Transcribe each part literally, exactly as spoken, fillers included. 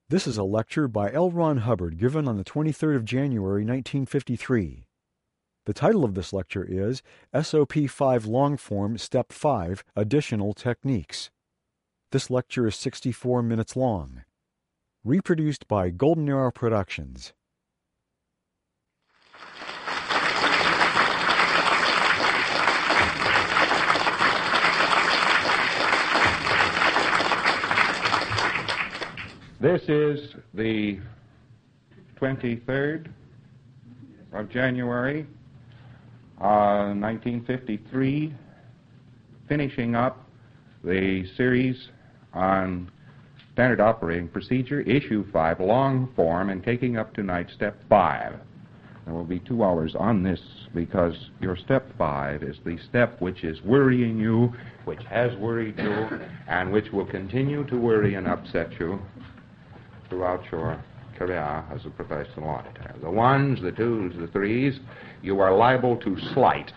This is a lecture by L. Ron Hubbard given on the twenty-third of January, nineteen fifty-three. The title of this lecture is S O P five Longform Step five Additional Techniques. This lecture is sixty-four minutes long. Reproduced by Golden Arrow Productions. This is the twenty-third of January, uh, nineteen fifty-three, finishing up the series on Standard Operating Procedure, Issue five, Long Form, and taking up tonight Step five. There will be two hours on this because your Step five is the step which is worrying you, which has worried you, and which will continue to worry and upset you throughout your career as a professional auditor. The ones, the twos, the threes, you are liable to slight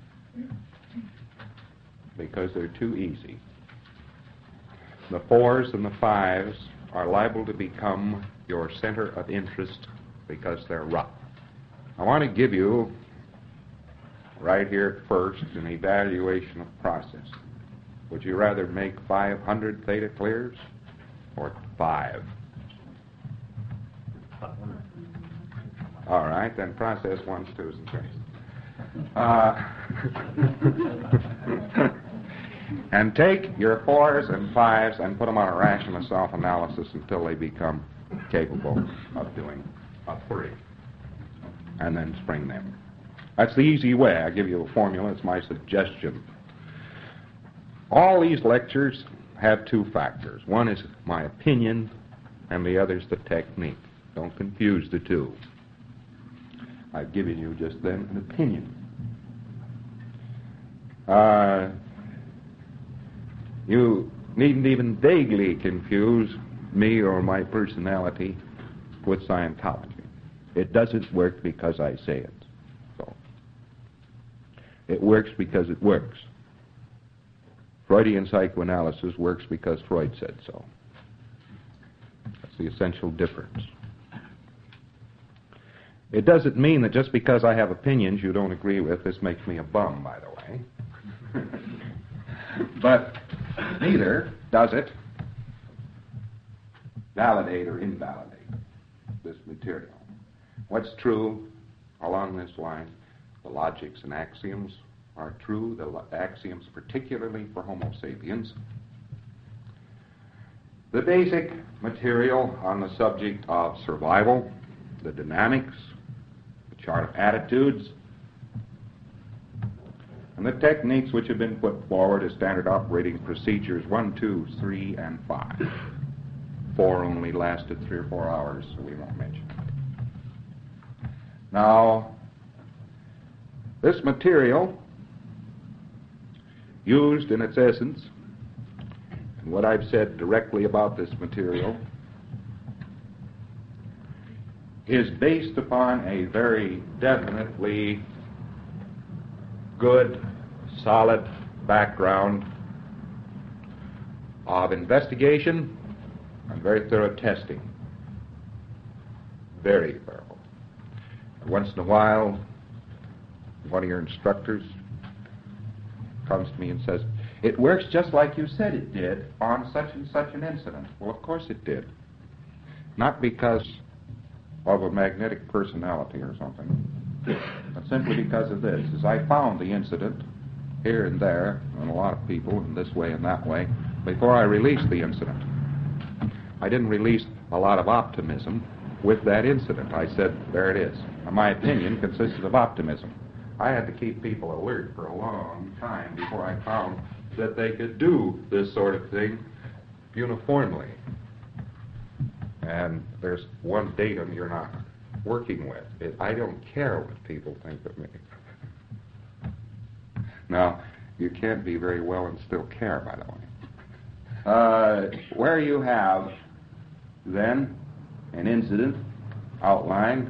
because they're too easy. The fours and the fives are liable to become your center of interest because they're rough. I want to give you, right here at first, an evaluation of process. Would you rather make five hundred theta clears or five? All right, then process ones, twos, and threes. Uh, and take your fours and fives and put them on a rational self-analysis until they become capable of doing a three. And then spring them. That's the easy way. I give you a formula. It's my suggestion. All these lectures have two factors. One is my opinion, and the other is the technique. Don't confuse the two. I've given you just then an opinion. Uh, you needn't even vaguely confuse me or my personality with Scientology. It doesn't work because I say it. So it works because it works. Freudian psychoanalysis works because Freud said so. That's the essential difference. It doesn't mean that just because I have opinions you don't agree with. This makes me a bum, by the way. But neither does it validate or invalidate this material. What's true along this line? The logics and axioms are true, the lo- axioms particularly for Homo sapiens. The basic material on the subject of survival, the dynamics, the chart of attitudes, and the techniques which have been put forward as standard operating procedures one, two, three, and five. Four only lasted three or four hours, so we won't mention it. Now, this material, used in its essence, and what I've said directly about this material, is based upon a very definitely good, solid background of investigation and very thorough testing. Very thorough. Once in a while, one of your instructors comes to me and says, "It works just like you said it did on such and such an incident." Well, of course it did. Not because of a magnetic personality or something, but simply because of this. As I found the incident here and there, and a lot of people, in this way and that way, before I released the incident. I didn't release a lot of optimism with that incident. I said, there it is. And my opinion consisted of optimism. I had to keep people alert for a long time before I found that they could do this sort of thing uniformly. And there's one datum you're not working with. It, I don't care what people think of me. Now, you can't be very well and still care, by the way. Uh, where you have, then, an incident outlined,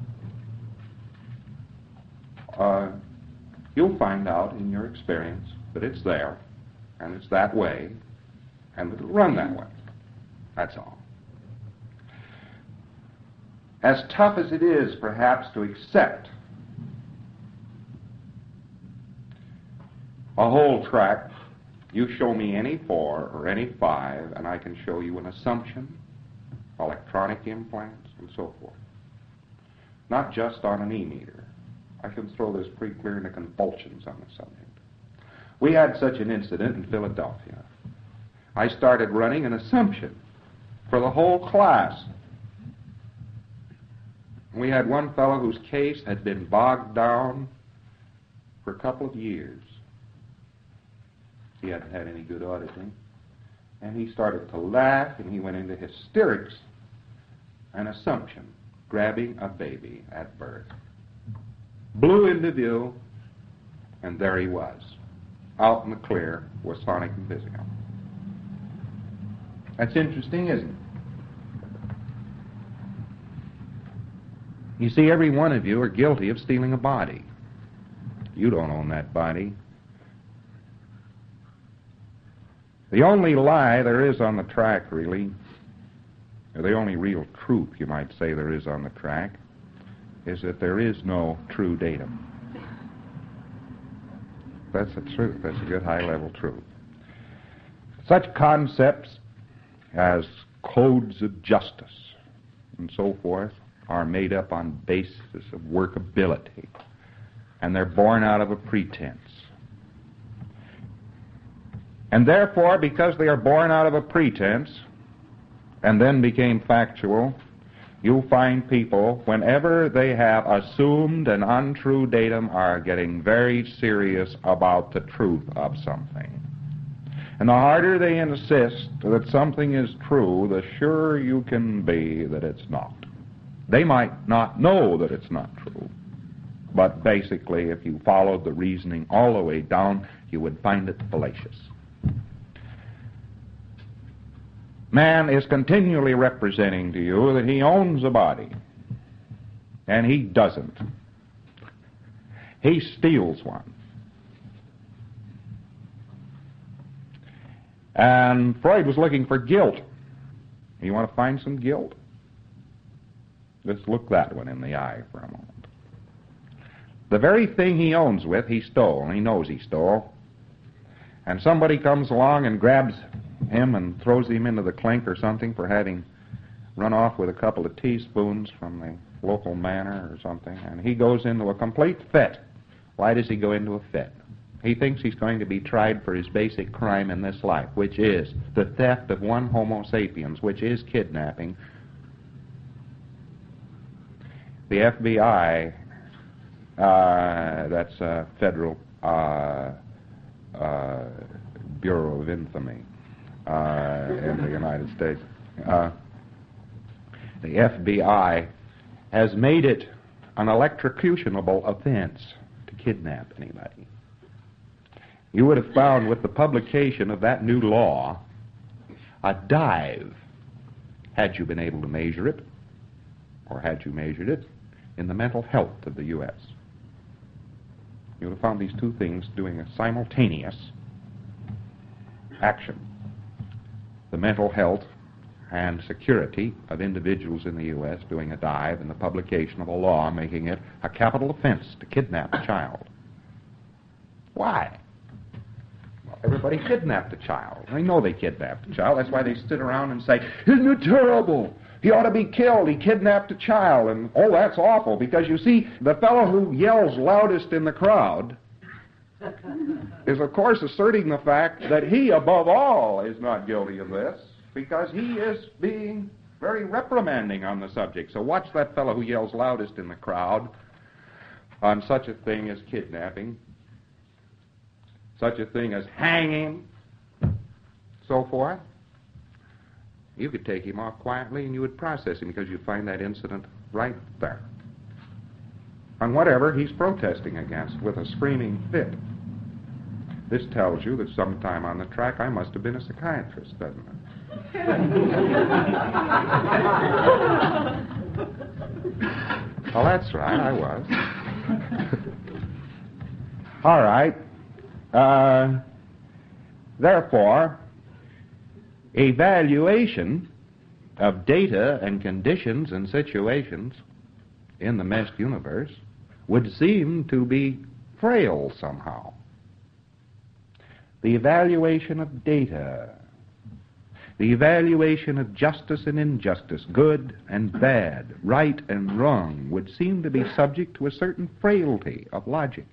uh, you'll find out in your experience that it's there, and it's that way, and it'll run that way. That's all. as tough as it is perhaps to accept a whole track, you show me any four or any five, and I can show you an assumption, electronic implants, and so forth. Not just on an E-meter. I can throw this pretty clear into convulsions on the subject. We had such an incident in Philadelphia. I started running an assumption for the whole class. We had one fellow whose case had been bogged down for a couple of years. He hadn't had any good auditing. And he started to laugh, and he went into hysterics. An assumption, grabbing a baby at birth. Blew into view, and there he was, out in the clear with sonic and physical. That's interesting, isn't it? You see, every one of you are guilty of stealing a body. You don't own that body. The only lie there is on the track, really, or the only real truth, you might say, there is on the track, is that there is no true datum. That's the truth. That's a good high-level truth. Such concepts as codes of justice and so forth are made up on basis of workability, and they're born out of a pretense. And therefore, because they are born out of a pretense and then became factual, you'll find people, whenever they have assumed an untrue datum, are getting very serious about the truth of something. And the harder they insist that something is true, the surer you can be that it's not. They might not know that it's not true, but basically, if you followed the reasoning all the way down, you would find it fallacious. Man is continually representing to you that he owns a body, and he doesn't. He steals one. And Freud was looking for guilt. You want to find some guilt? Let's look that one in the eye for a moment. The very thing he owns with, he stole, and he knows he stole. And somebody comes along and grabs him and throws him into the clink or something for having run off with a couple of teaspoons from the local manor or something, and he goes into a complete fit. Why does he go into a fit? He thinks he's going to be tried for his basic crime in this life, which is the theft of one Homo sapiens, which is kidnapping. The F B I, uh, that's a federal uh, uh, Bureau of Infamy uh, in the United States. Uh, the F B I has made it an electrocutionable offense to kidnap anybody. You would have found with the publication of that new law a dive, had you been able to measure it, or had you measured it, in the mental health of the U S You would have found these two things doing a simultaneous action. The mental health and security of individuals in the U S doing a dive, and the publication of a law making it a capital offense to kidnap a child. Why? Well, everybody kidnapped a child. They know they kidnapped a child. That's why they sit around and say, "Isn't it terrible? He ought to be killed. He kidnapped a child." And, oh, that's awful, because you see, the fellow who yells loudest in the crowd is, of course, asserting the fact that he, above all, is not guilty of this, because he is being very reprimanding on the subject. So watch that fellow who yells loudest in the crowd on such a thing as kidnapping, such a thing as hanging, so forth. You could take him off quietly and you would process him, because you'd find that incident right there on whatever he's protesting against with a screaming fit. This tells you that sometime on the track I must have been a psychiatrist, doesn't it? Well, that's right, I was. All right. Uh, therefore, evaluation of data and conditions and situations in the meshed universe would seem to be frail somehow. The evaluation of data, the evaluation of justice and injustice, good and bad, right and wrong, would seem to be subject to a certain frailty of logic.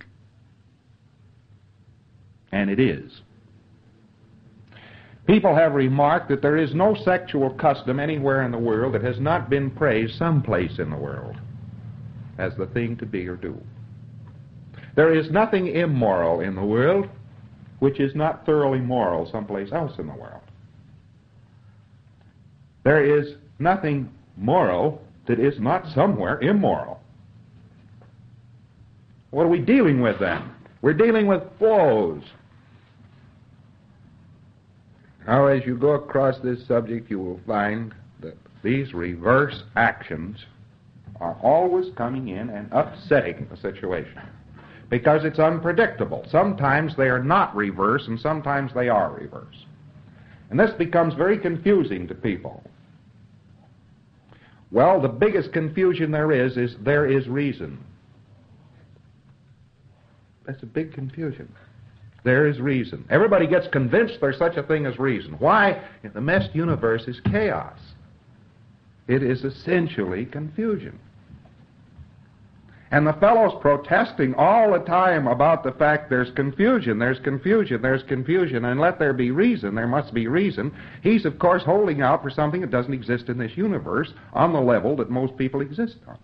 And it is. People have remarked that there is no sexual custom anywhere in the world that has not been praised someplace in the world as the thing to be or do. There is nothing immoral in the world which is not thoroughly moral someplace else in the world. There is nothing moral that is not somewhere immoral. What are we dealing with then? We're dealing with flows. Now, as you go across this subject, you will find that these reverse actions are always coming in and upsetting the situation because it's unpredictable. Sometimes they are not reverse and sometimes they are reverse. And this becomes very confusing to people. Well, the biggest confusion there is is there is reason. That's a big confusion. There is reason. Everybody gets convinced there's such a thing as reason. Why? The meshed universe is chaos. It is essentially confusion. And the fellow's protesting all the time about the fact there's confusion, there's confusion, there's confusion, and let there be reason, there must be reason. He's, of course, holding out for something that doesn't exist in this universe on the level that most people exist on.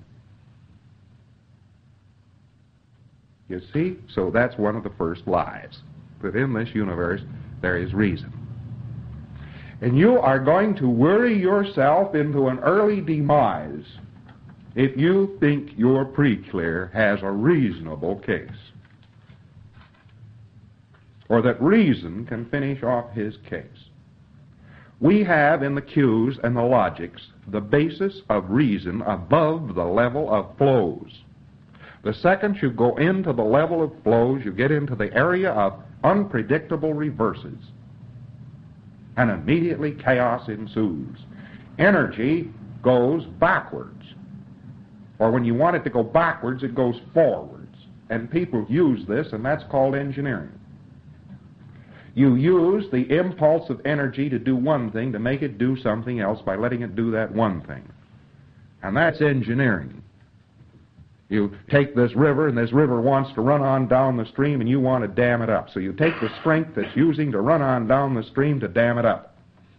You see? So that's one of the first lies, that in this universe there is reason. And you are going to worry yourself into an early demise if you think your pre-clear has a reasonable case, or that reason can finish off his case. We have in the cues and the logics the basis of reason above the level of flows. The second you go into the level of flows, you get into the area of unpredictable reverses, and immediately chaos ensues. Energy goes backwards. Or when you want it to go backwards, it goes forwards. And people use this, and that's called engineering. You use the impulse of energy to do one thing to make it do something else by letting it do that one thing. And that's engineering. You take this river, and this river wants to run on down the stream, and you want to dam it up. So you take the strength it's using to run on down the stream to dam it up.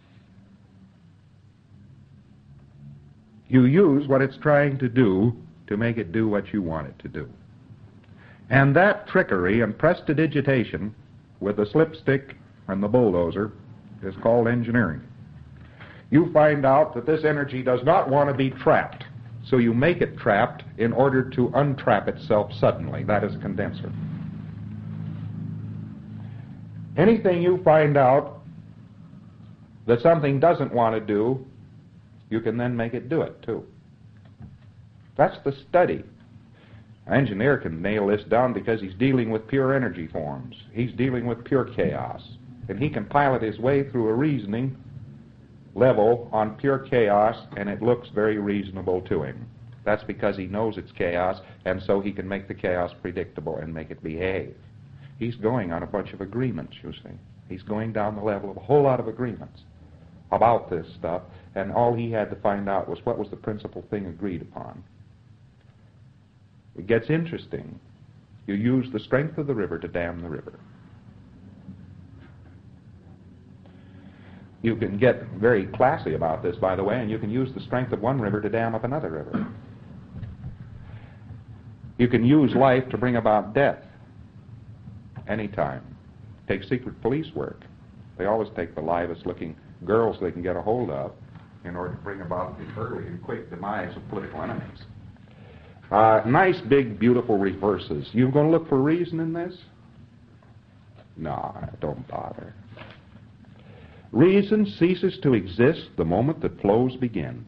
You use what it's trying to do to make it do what you want it to do. And that trickery and prestidigitation with the slipstick and the bulldozer is called engineering. You find out that this energy does not want to be trapped, so you make it trapped in order to untrap itself suddenly. That is a condenser. Anything you find out that something doesn't want to do, you can then make it do it, too. That's the study. An engineer can nail this down because he's dealing with pure energy forms. He's dealing with pure chaos. And he can pilot his way through a reasoning level on pure chaos, and it looks very reasonable to him. That's because he knows it's chaos, and so he can make the chaos predictable and make it behave. He's going on a bunch of agreements, you see. He's going down the level of a whole lot of agreements about this stuff, and all he had to find out was what was the principal thing agreed upon. It gets interesting. You use the strength of the river to dam the river. You can get very classy about this, by the way, and you can use the strength of one river to dam up another river. You can use life to bring about death anytime. Take secret police work. They always take the livest-looking girls they can get a hold of in order to bring about the early and quick demise of political enemies. Uh, nice, big, beautiful reverses. You going to look for reason in this? No, don't bother. Reason ceases to exist the moment that flows begin.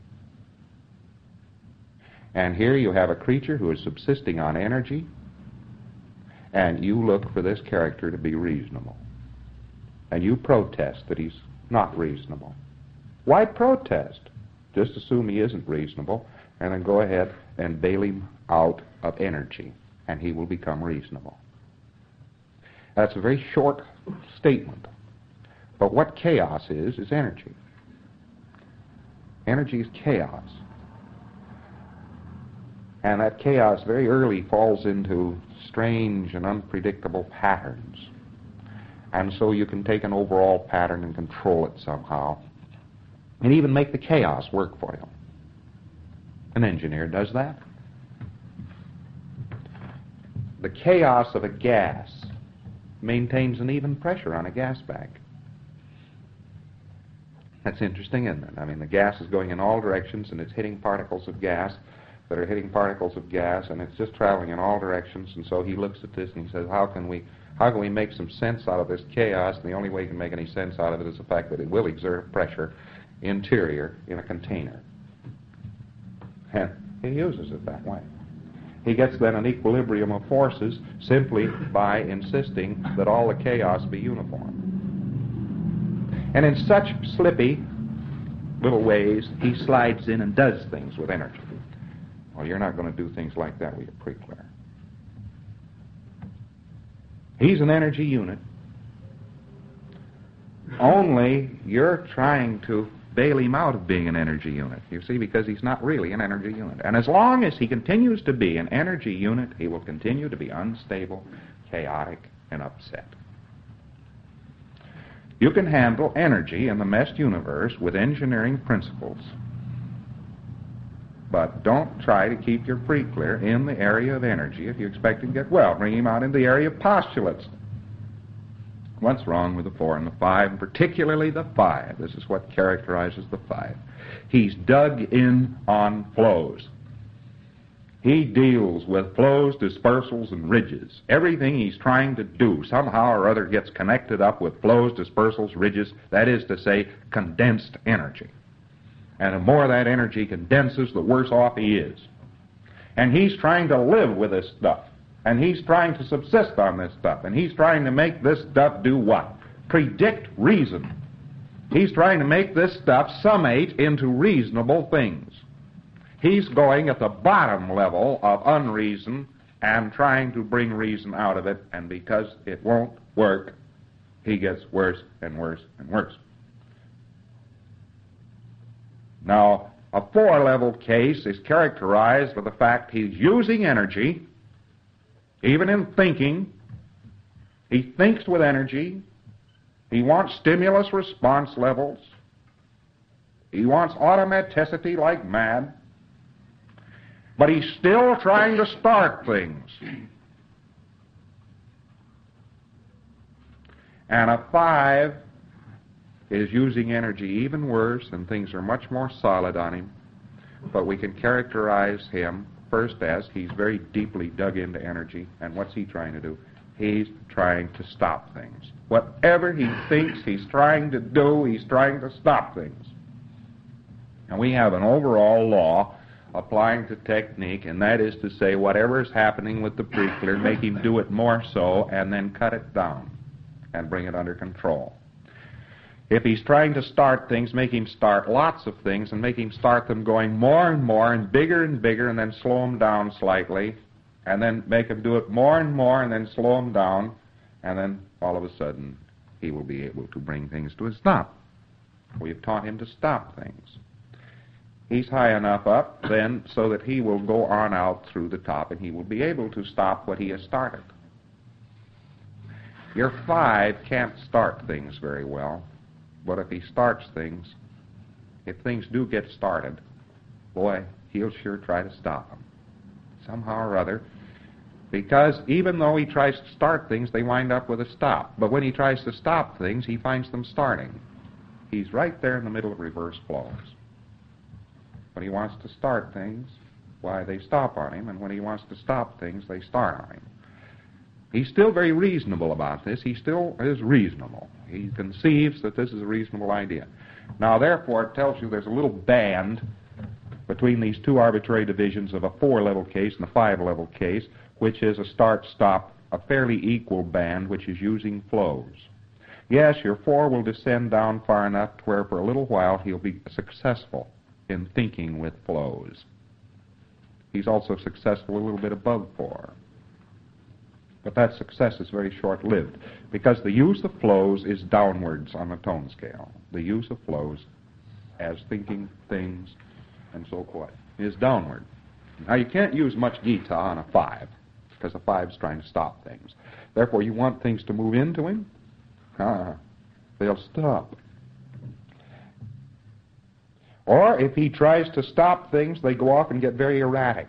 And here you have a creature who is subsisting on energy, and you look for this character to be reasonable. And you protest that he's not reasonable. Why protest? Just assume he isn't reasonable, and then go ahead and bail him out of energy, and he will become reasonable. That's a very short statement. But what chaos is, is energy. Energy is chaos. And that chaos very early falls into strange and unpredictable patterns. And so you can take an overall pattern and control it somehow, and even make the chaos work for you. An engineer does that. The chaos of a gas maintains an even pressure on a gas bag. That's interesting, isn't it? I mean, the gas is going in all directions, and it's hitting particles of gas that are hitting particles of gas, and it's just traveling in all directions. And so he looks at this and he says, how can we how can we make some sense out of this chaos? And the only way you can make any sense out of it is the fact that it will exert pressure interior in a container. And he uses it that way. He gets then an equilibrium of forces simply by insisting that all the chaos be uniform. And in such slippy little ways, he slides in and does things with energy. Well, you're not going to do things like that with your pre-clear. He's an energy unit. Only you're trying to bail him out of being an energy unit, you see, because he's not really an energy unit. And as long as he continues to be an energy unit, he will continue to be unstable, chaotic, and upset. You can handle energy in the meshed universe with engineering principles, but don't try to keep your pre-clear in the area of energy if you expect him to get well. Bring him out in the area of postulates. What's wrong with the four and the five, and particularly the five? This is what characterizes the five. He's dug in on flows. He deals with flows, dispersals, and ridges. Everything he's trying to do somehow or other gets connected up with flows, dispersals, ridges, that is to say, condensed energy. And the more that energy condenses, the worse off he is. And he's trying to live with this stuff. And he's trying to subsist on this stuff. And he's trying to make this stuff do what? Predict reason. He's trying to make this stuff summate into reasonable things. He's going at the bottom level of unreason and trying to bring reason out of it. And because it won't work, he gets worse and worse and worse. Now, a four-level case is characterized by the fact he's using energy, even in thinking. He thinks with energy. He wants stimulus response levels. He wants automaticity like mad. But he's still trying to start things. And a five is using energy even worse, and things are much more solid on him. But we can characterize him first as he's very deeply dug into energy. And what's he trying to do? He's trying to stop things. Whatever he thinks he's trying to do, he's trying to stop things. And we have an overall law applying to technique, and that is to say whatever is happening with the pre-clear, make him do it more so, and then cut it down and bring it under control. If he's trying to start things, make him start lots of things and make him start them going more and more and bigger and bigger, and then slow them down slightly, and then make him do it more and more and then slow them down, and then all of a sudden he will be able to bring things to a stop. We have taught him to stop things. He's high enough up then so that he will go on out through the top, and he will be able to stop what he has started. Your five can't start things very well. But if he starts things, if things do get started, boy, he'll sure try to stop them somehow or other, because even though he tries to start things, they wind up with a stop. But when he tries to stop things, he finds them starting. He's right there in the middle of reverse flows. When he wants to start things, why, they stop on him, and when he wants to stop things, they start on him. He's still very reasonable about this. He still is reasonable. He conceives that this is a reasonable idea. Now, therefore, it tells you there's a little band between these two arbitrary divisions of a four-level case and a five-level case, which is a start-stop, a fairly equal band, which is using flows. Yes, your four will descend down far enough to where for a little while he'll be successful in thinking with flows. He's also successful a little bit above four. But that success is very short-lived because the use of flows is downwards on the tone scale. The use of flows as thinking things and so forth is downward. Now, you can't use much Gita on a five because a five's trying to stop things. Therefore, you want things to move into him. Ah, they'll stop. Or if he tries to stop things, they go off and get very erratic.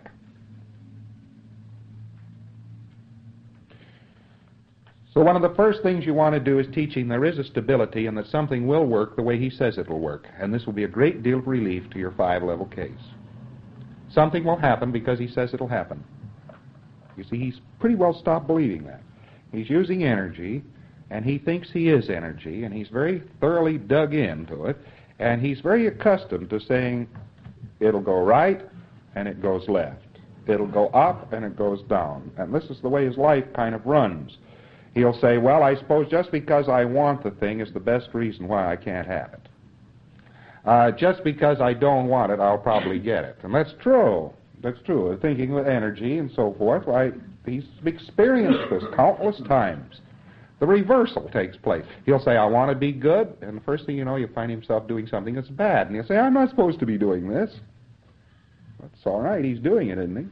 So one of the first things you want to do is teach him there is a stability and that something will work the way he says it will work. And this will be a great deal of relief to your five-level case. Something will happen because he says it'll happen. You see, he's pretty well stopped believing that. He's using energy, and he thinks he is energy, and he's very thoroughly dug into it, and he's very accustomed to saying, it'll go right, and it goes left. It'll go up, and it goes down. And this is the way his life kind of runs. He'll say, well, I suppose just because I want the thing is the best reason why I can't have it. Uh, just because I don't want it, I'll probably get it. And that's true. That's true. Thinking with energy and so forth, why, he's experienced this countless times. The reversal takes place. He'll say, I want to be good, and the first thing you know, you'll find himself doing something that's bad. And he'll say, I'm not supposed to be doing this. That's all right, he's doing it, isn't he?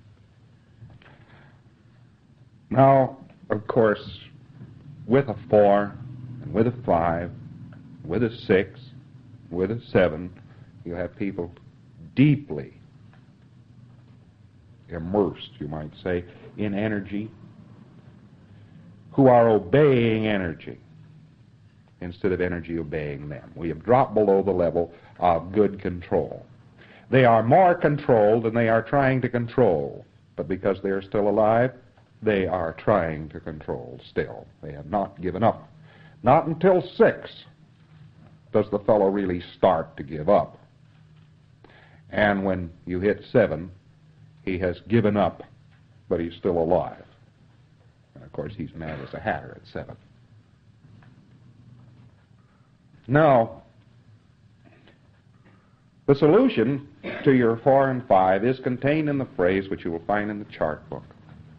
Now, of course, with a four, and with a five, with a six, with a seven, you have people deeply immersed, you might say, in energy, who are obeying energy instead of energy obeying them. We have dropped below the level of good control. They are more controlled than they are trying to control, but because they are still alive, they are trying to control still. They have not given up. Not until six does the fellow really start to give up. And when you hit seven, he has given up, but he's still alive. And of course, he's mad as a hatter at seven. Now, the solution to your four and five is contained in the phrase which you will find in the chart book.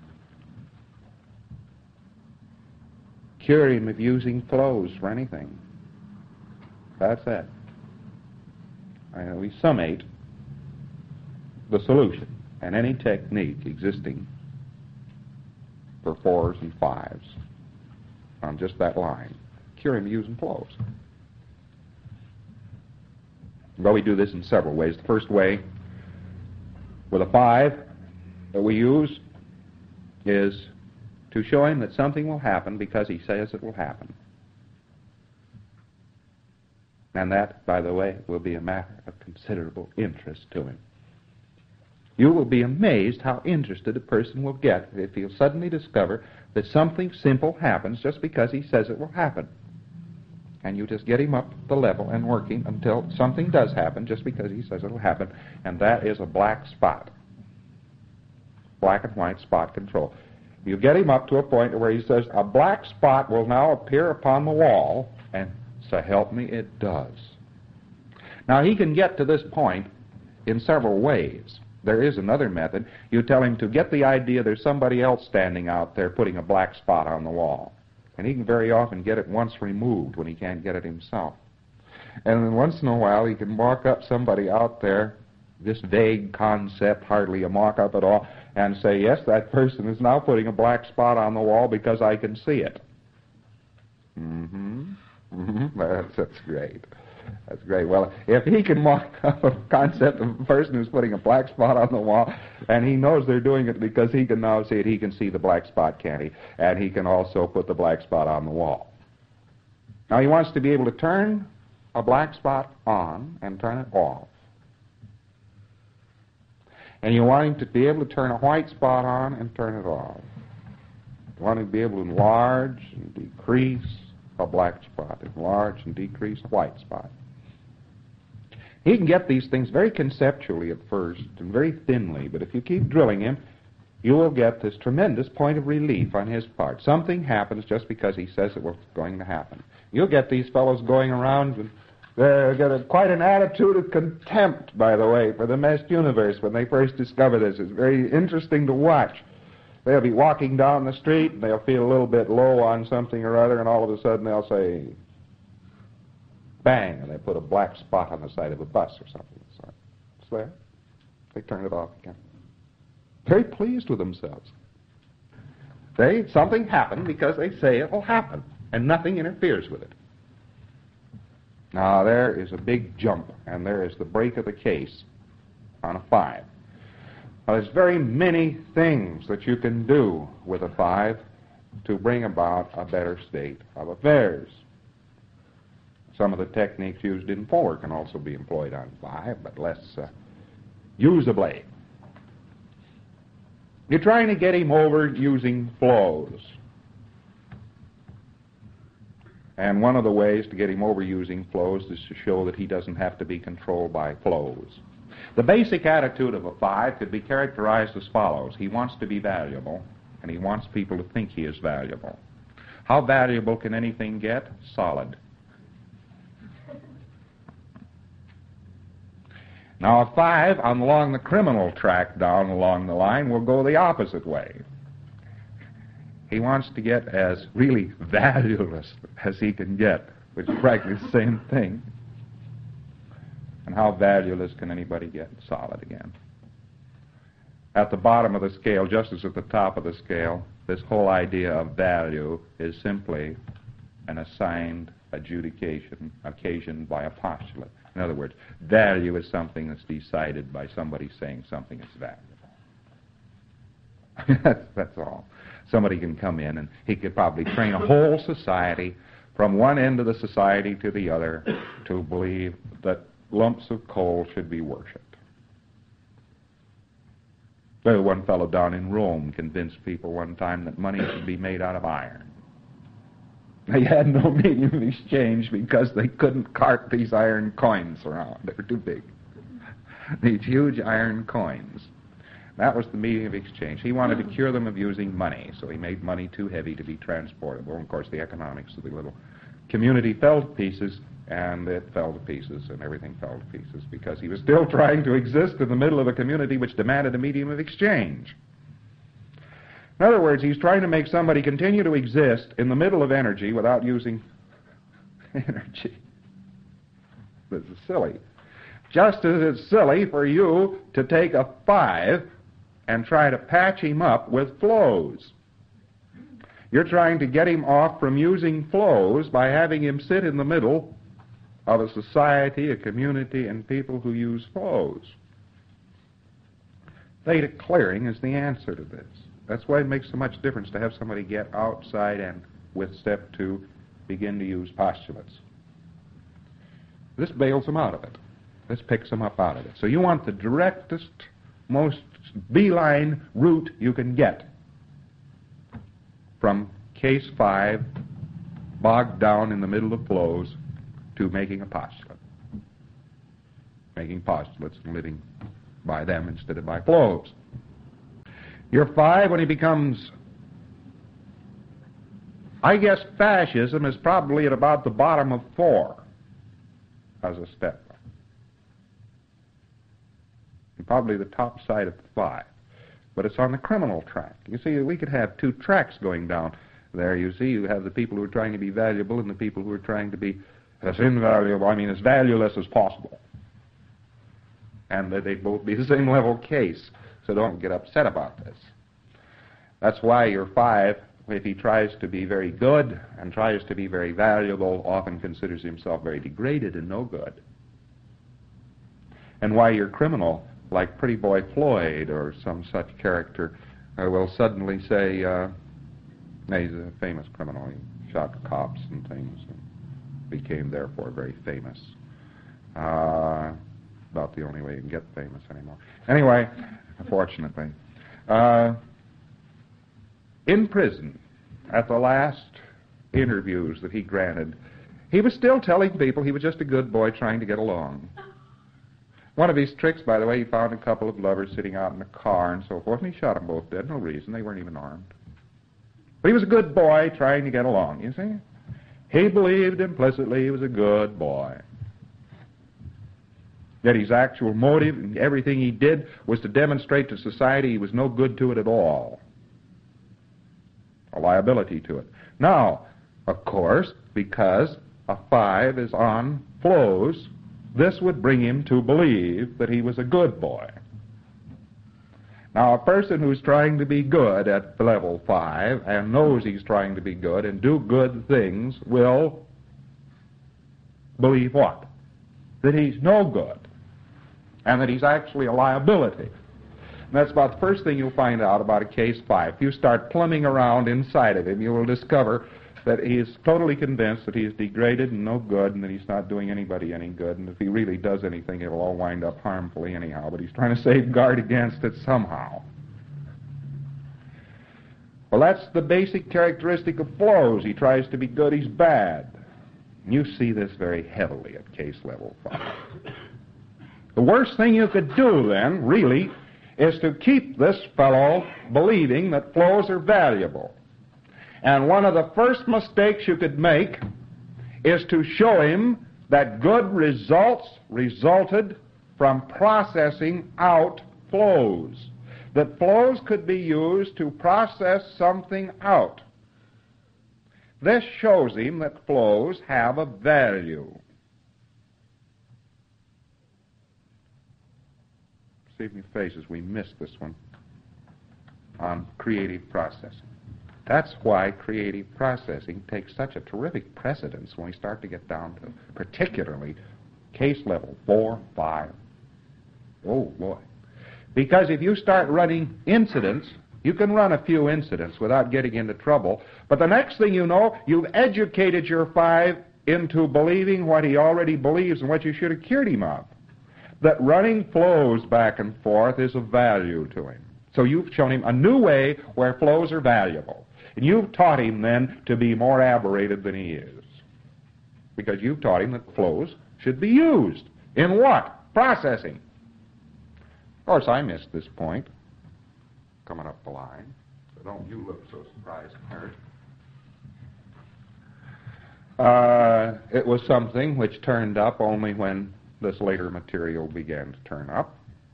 Cure him of using flows for anything. That's it. I, we summate the solution and any technique existing for fours and fives on just that line. Cure him using flows. Well, we do this in several ways. The first way, with a five that we use, is to show him that something will happen because he says it will happen. And that, by the way, will be a matter of considerable interest to him. You will be amazed how interested a person will get if he'll suddenly discover that something simple happens just because he says it will happen. And you just get him up the level and working until something does happen just because he says it will happen. And that is a black spot. Black and white spot control. You get him up to a point where he says, a black spot will now appear upon the wall, and so help me, it does. Now, he can get to this point in several ways. There is another method. You tell him to get the idea there's somebody else standing out there putting a black spot on the wall. And he can very often get it once removed when he can't get it himself. And then once in a while he can walk up somebody out there, this vague concept, hardly a mock-up at all, and say, yes, that person is now putting a black spot on the wall because I can see it. Mm-hmm. Mm-hmm. That's, that's great. That's great. Well, if he can mock up a concept of a person who's putting a black spot on the wall, and he knows they're doing it because he can now see it, he can see the black spot, can't he? And he can also put the black spot on the wall. Now, he wants to be able to turn a black spot on and turn it off. And you want him to be able to turn a white spot on and turn it off. You want him to be able to enlarge and decrease a black spot, enlarge and decrease a white spot. He can get these things very conceptually at first and very thinly, but if you keep drilling him, you will get this tremendous point of relief on his part. Something happens just because he says it was going to happen. You'll get these fellows going around and they've got a, quite an attitude of contempt, by the way, for the meshed universe when they first discover this. It's very interesting to watch. They'll be walking down the street and they'll feel a little bit low on something or other, and all of a sudden they'll say, bang, and they put a black spot on the side of a bus or something. So it's there. They turn it off again. Very pleased with themselves. They, something happened because they say it will happen, and nothing interferes with it. Now, there is a big jump, and there is the break of the case on a five. Now, there's very many things that you can do with a five to bring about a better state of affairs. Some of the techniques used in four can also be employed on five, but less uh, usably. You're trying to get him over using flows. And one of the ways to get him over using flows is to show that he doesn't have to be controlled by flows. The basic attitude of a five could be characterized as follows. He wants to be valuable, and he wants people to think he is valuable. How valuable can anything get? Solid. Now, a five on along the criminal track down along the line will go the opposite way. He wants to get as really valueless as he can get, which is practically the same thing. And how valueless can anybody get? Solid again. At the bottom of the scale, just as at the top of the scale, this whole idea of value is simply an assigned adjudication occasioned by a postulate. In other words, value is something that's decided by somebody saying something is valuable. that's, that's all. Somebody can come in and he could probably train a whole society from one end of the society to the other to believe that lumps of coal should be worshipped. Well, one fellow down in Rome convinced people one time that money should be made out of iron. They had no medium of exchange because they couldn't cart these iron coins around. They were too big. These huge iron coins. That was the medium of exchange. He wanted to cure them of using money, so he made money too heavy to be transportable. And of course, the economics of the little community fell to pieces, and it fell to pieces, and everything fell to pieces because he was still trying to exist in the middle of a community which demanded a medium of exchange. In other words, he's trying to make somebody continue to exist in the middle of energy without using energy. This is silly. Just as it's silly for you to take a five and try to patch him up with flows. You're trying to get him off from using flows by having him sit in the middle of a society, a community, and people who use flows. Theta clearing is the answer to this. That's why it makes so much difference to have somebody get outside and, with step two, begin to use postulates. This bails them out of it. This picks them up out of it. So you want the directest, most beeline route you can get from case five, bogged down in the middle of flows, to making a postulate. Making postulates and living by them instead of by flows. Your five, when he becomes, I guess fascism is probably at about the bottom of four as a step. And probably the top side of the five. But it's on the criminal track. You see, we could have two tracks going down there. You see, you have the people who are trying to be valuable and the people who are trying to be as invaluable, I mean as valueless as possible. And that they'd both be the same level case. So don't get upset about this. That's why your five, if he tries to be very good and tries to be very valuable, often considers himself very degraded and no good. And why your criminal, like Pretty Boy Floyd or some such character, uh, will suddenly say, uh, he's a famous criminal, he shot cops and things, and became therefore very famous. Uh, about the only way you can get famous anymore. Anyway, unfortunately. Uh, in prison, at the last interviews that he granted, he was still telling people he was just a good boy trying to get along. One of his tricks, by the way, he found a couple of lovers sitting out in a car and so forth, and he shot them both dead. No reason. They weren't even armed. But he was a good boy trying to get along, you see. He believed implicitly he was a good boy. Yet his actual motive and everything he did was to demonstrate to society he was no good to it at all. A liability to it. Now, of course, because a five is on flows, this would bring him to believe that he was a good boy. Now, a person who's trying to be good at level five and knows he's trying to be good and do good things will believe what? That he's no good and that he's actually a liability. And that's about the first thing you'll find out about a case five. If you start plumbing around inside of him, you will discover that he is totally convinced that he is degraded and no good and that he's not doing anybody any good, and if he really does anything, it'll all wind up harmfully anyhow, but he's trying to safeguard against it somehow. Well, that's the basic characteristic of flows. He tries to be good, he's bad. And you see this very heavily at case level five. The worst thing you could do then, really, is to keep this fellow believing that flows are valuable. And one of the first mistakes you could make is to show him that good results resulted from processing out flows. That flows could be used to process something out. This shows him that flows have a value. See if your faces, we missed this one on creative processing. That's why creative processing takes such a terrific precedence when we start to get down to particularly case level four, five. Oh, boy. Because if you start running incidents, you can run a few incidents without getting into trouble, but the next thing you know, you've educated your five into believing what he already believes and what you should have cured him of. That running flows back and forth is of value to him. So you've shown him a new way where flows are valuable. And you've taught him then to be more aberrated than he is. Because you've taught him that flows should be used. In what? Processing. Of course, I missed this point coming up the line. So don't you look so surprised and hurt. Uh, it was something which turned up only when this later material began to turn up.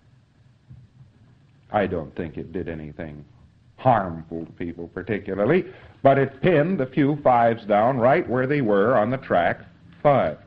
I don't think it did anything harmful to people particularly, but it pinned the few fives down right where they were on the track five.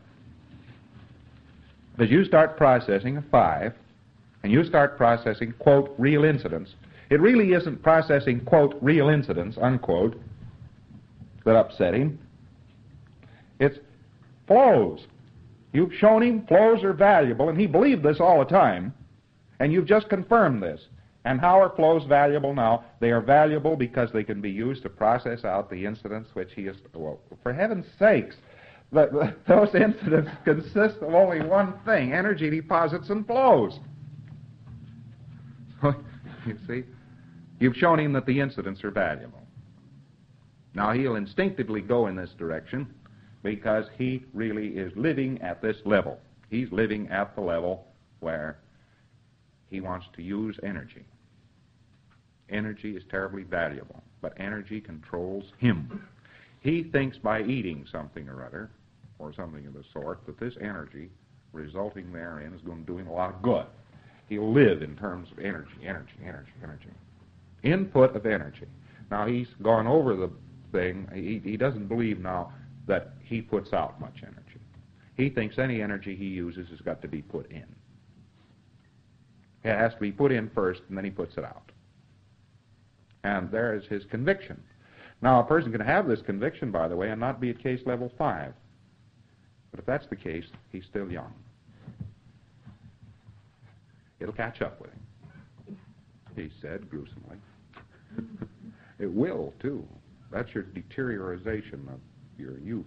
As you start processing a five, and you start processing, quote, real incidents, it really isn't processing, quote, real incidents, unquote, that upset him. It's flows. You've shown him flows are valuable, and he believed this all the time, and you've just confirmed this. And how are flows valuable now? They are valuable because they can be used to process out the incidents which he is... Well, for heaven's sakes, the, the, those incidents consist of only one thing, energy deposits and flows. You see? You've shown him that the incidents are valuable. Now, he'll instinctively go in this direction because he really is living at this level. He's living at the level where he wants to use energy. Energy is terribly valuable, but energy controls him. He thinks by eating something or other, or something of the sort, that this energy resulting therein is going to do him a lot of good. He'll live in terms of energy, energy, energy, energy. Input of energy. Now, he's gone over the thing. He, he doesn't believe now that he puts out much energy. He thinks any energy he uses has got to be put in. It has to be put in first, and then he puts it out. And there is his conviction. Now, a person can have this conviction, by the way, and not be at case level five. But if that's the case, he's still young. It'll catch up with him, he said gruesomely. It will, too. That's your deterioration of your youth.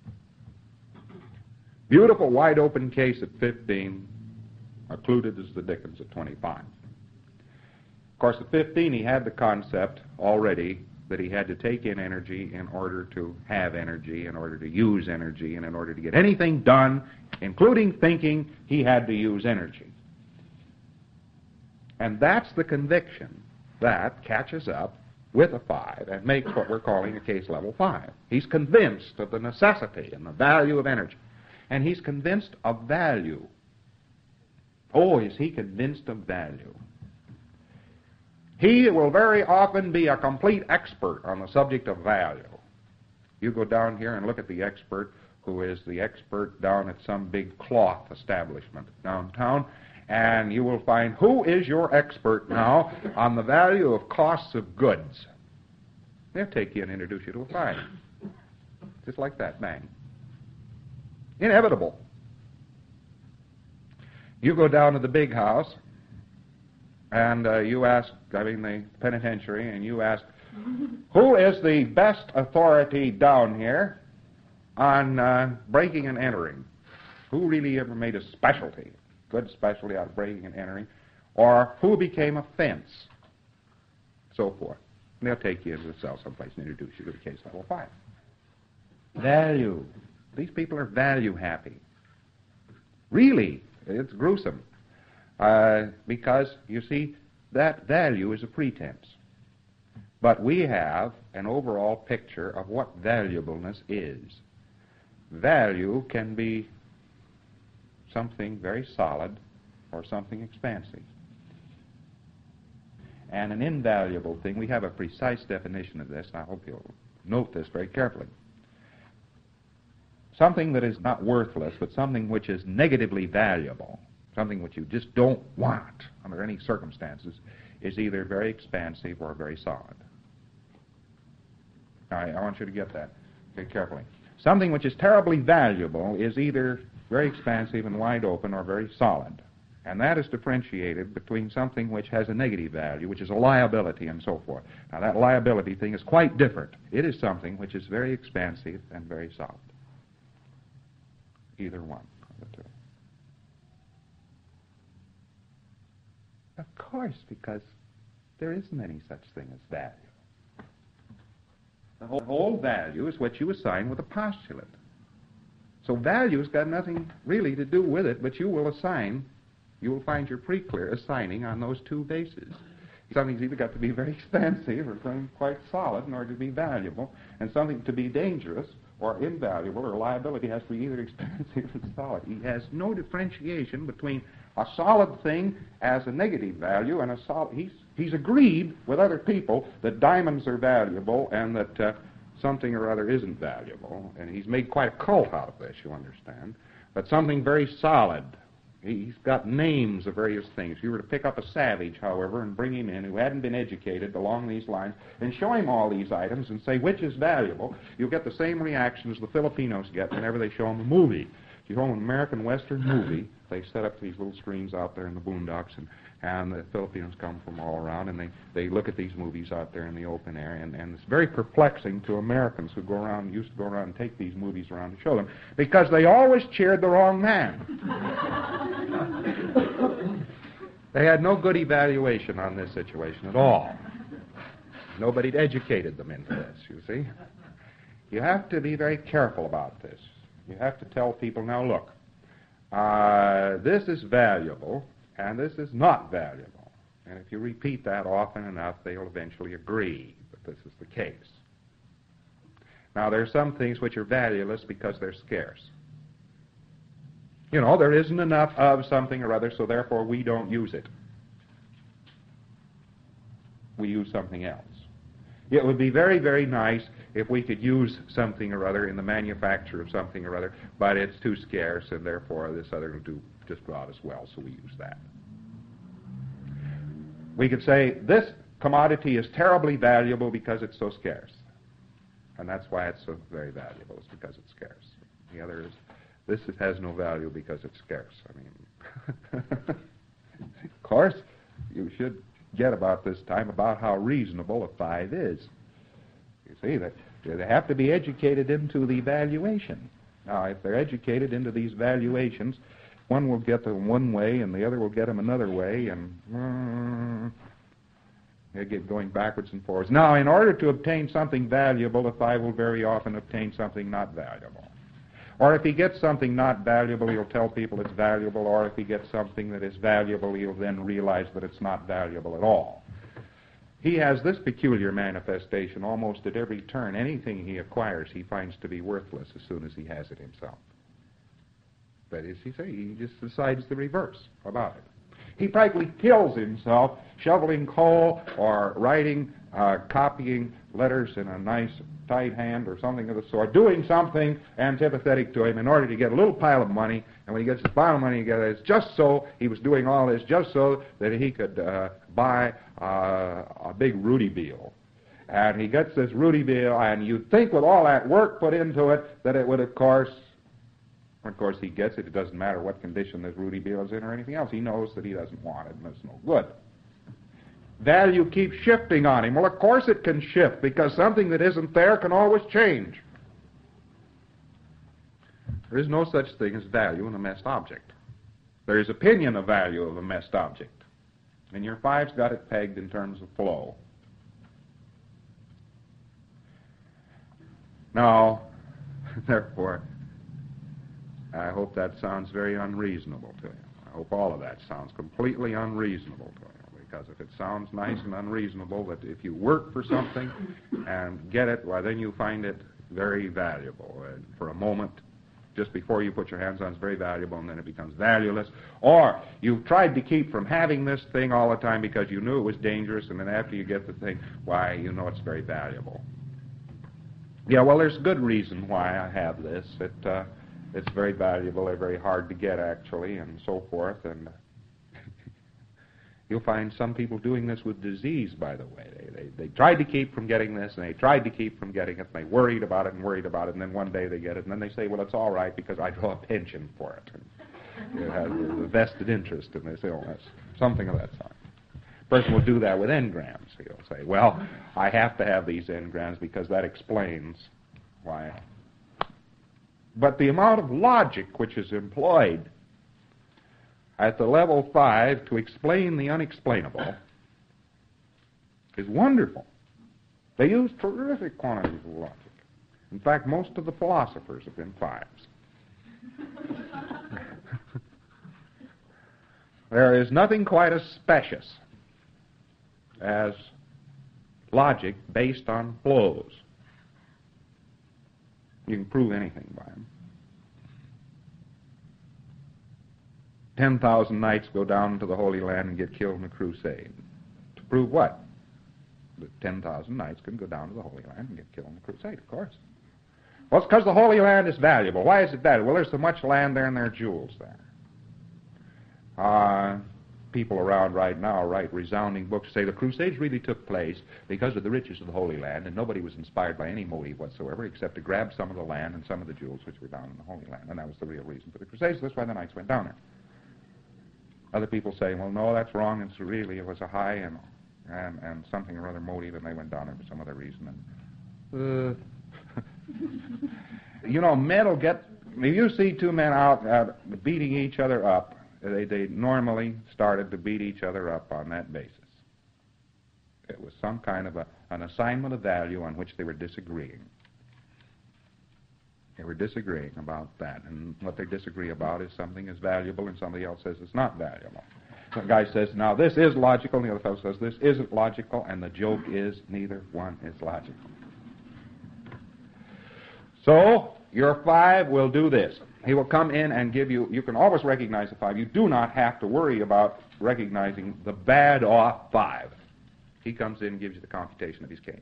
Beautiful, wide-open case at fifteen, occluded as the Dickens at twenty-five. Of course, at fifteen, he had the concept already that he had to take in energy in order to have energy, in order to use energy, and in order to get anything done, including thinking, he had to use energy. And that's the conviction that catches up with a five and makes what we're calling a case level five. He's convinced of the necessity and the value of energy. And he's convinced of value. Oh, is he convinced of value? He will very often be a complete expert on the subject of value. You go down here and look at the expert who is the expert down at some big cloth establishment downtown, and you will find who is your expert now on the value of costs of goods. They'll take you and introduce you to a five. Just like that, bang. Inevitable. You go down to the big house, and uh, you ask, I mean the penitentiary, and you ask, who is the best authority down here on uh, breaking and entering? Who really ever made a specialty, good specialty out of breaking and entering? Or who became a fence? So forth. And they'll take you into the cell someplace and introduce you to the case level five. Value. These people are value happy. Really, it's gruesome. Uh, because, you see, that value is a pretense. But we have an overall picture of what valuableness is. Value can be something very solid or something expansive. And an invaluable thing, we have a precise definition of this, and I hope you'll note this very carefully. Something that is not worthless, but something which is negatively valuable, something which you just don't want under any circumstances, is either very expansive or very solid. I, I want you to get that very carefully. Something which is terribly valuable is either very expansive and wide open or very solid. And that is differentiated between something which has a negative value, which is a liability and so forth. Now that liability thing is quite different. It is something which is very expansive and very solid. Either one of the two. Of course, because there isn't any such thing as value. The whole, whole value is what you assign with a postulate. So value's got nothing really to do with it, but you will assign, you will find your pre-clear assigning on those two bases. Something's either got to be very expansive or something quite solid in order to be valuable, and something to be dangerous or invaluable or liability has to be either expansive or solid. He has no differentiation between a solid thing as a negative value and a solid. He's, he's agreed with other people that diamonds are valuable and that uh, something or other isn't valuable, and he's made quite a cult out of this, you understand. But something very solid. He's got names of various things. If you were to pick up a savage, however, and bring him in who hadn't been educated along these lines and show him all these items and say which is valuable, you'll get the same reaction as the Filipinos get whenever they show them a movie. If you show them an American Western movie, they set up these little screens out there in the boondocks, and, and the Filipinos come from all around, and they, they look at these movies out there in the open air, and, and it's very perplexing to Americans who go around, used to go around and take these movies around to show them, because they always cheered the wrong man. They had no good evaluation on this situation at all. Nobody'd educated them into this, you see. You have to be very careful about this. You have to tell people, now look, uh, this is valuable, and this is not valuable. And if you repeat that often enough, they'll eventually agree that this is the case. Now, there are some things which are valueless because they're scarce. You know, there isn't enough of something or other, so therefore we don't use it. We use something else. It would be very, very nice if we could use something or other in the manufacture of something or other, but it's too scarce, and therefore this other will do just about as well, so we use that. We could say this commodity is terribly valuable because it's so scarce, and that's why it's so very valuable, it's because it's scarce. The other is, this has no value because it's scarce. I mean, of course, you should get about this time about how reasonable a five is. You see, that they have to be educated into the valuation. Now, if they're educated into these valuations, one will get them one way and the other will get them another way, and uh, they get going backwards and forwards. Now, in order to obtain something valuable, a five will very often obtain something not valuable. Or if he gets something not valuable, he'll tell people it's valuable. Or if he gets something that is valuable, he'll then realize that it's not valuable at all. He has this peculiar manifestation almost at every turn. Anything he acquires, he finds to be worthless as soon as he has it himself. That is, he say, he just decides the reverse about it. He practically kills himself shoveling coal or writing, uh, copying letters in a nice tight hand or something of the sort, doing something antipathetic to him in order to get a little pile of money. And when he gets the pile of money together, it's just so, he was doing all this just so that he could uh, buy uh, a big Rudy Beal. And he gets this Rudy Beal, and you'd think with all that work put into it that it would, of course, of course he gets it. It doesn't matter what condition this Rudy Beal is in or anything else. He knows that he doesn't want it, and it's no good. Value keeps shifting on him. Well, of course it can shift, because something that isn't there can always change. There is no such thing as value in a messed object. There is opinion of value of a messed object. And your five's got it pegged in terms of flow. Now, therefore, I hope that sounds very unreasonable to you. I hope all of that sounds completely unreasonable to you, because if it sounds nice and unreasonable, that if you work for something and get it, well, then you find it very valuable. And for a moment, just before you put your hands on it, it's very valuable, and then it becomes valueless. Or you've tried to keep from having this thing all the time because you knew it was dangerous, and then after you get the thing, why, you know it's very valuable. Yeah, well, there's good reason why I have this. It, uh, it's very valuable. They're very hard to get, actually, and so forth. And you'll find some people doing this with disease, by the way. They, they, they tried to keep from getting this, and they tried to keep from getting it, and they worried about it and worried about it, and then one day they get it, and then they say, well, it's all right because I draw a pension for it. And it has a vested interest in this illness, something of that sort. A person will do that with engrams. He'll say, well, I have to have these engrams because that explains why. But the amount of logic which is employed at the level five to explain the unexplainable is wonderful. They use terrific quantities of logic. In fact, most of the philosophers have been fives. There is nothing quite as specious as logic based on flows. You can prove anything by them. Ten thousand knights go down to the Holy Land and get killed in a crusade. To prove what? That ten thousand knights can go down to the Holy Land and get killed in a crusade, of course. Well, it's because the Holy Land is valuable. Why is it valuable? Well, there's so much land there and there are jewels there. Uh, people around right now write resounding books, say the Crusades really took place because of the riches of the Holy Land, and nobody was inspired by any motive whatsoever except to grab some of the land and some of the jewels which were down in the Holy Land, and that was the real reason for the Crusades. That's why the knights went down there. Other people say, well, no, that's wrong. It's really, it was a high and and, and something or other motive, and they went down there for some other reason. And, uh, you know, men will get, if you see two men out uh, beating each other up, they, they normally started to beat each other up on that basis. It was some kind of a, an assignment of value on which they were disagreeing. They were disagreeing about that, and what they disagree about is something is valuable, and somebody else says it's not valuable. So the guy says, now this is logical, and the other fellow says this isn't logical, and the joke is neither one is logical. So your five will do this. He will come in and give you, you can always recognize the five. You do not have to worry about recognizing the bad off five. He comes in and gives you the computation of his case.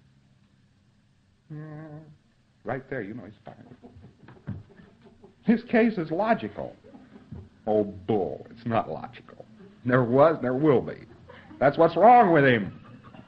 Right there, you know he's five. His case is logical. Oh, bull. It's not logical. Never was, never will be. That's what's wrong with him.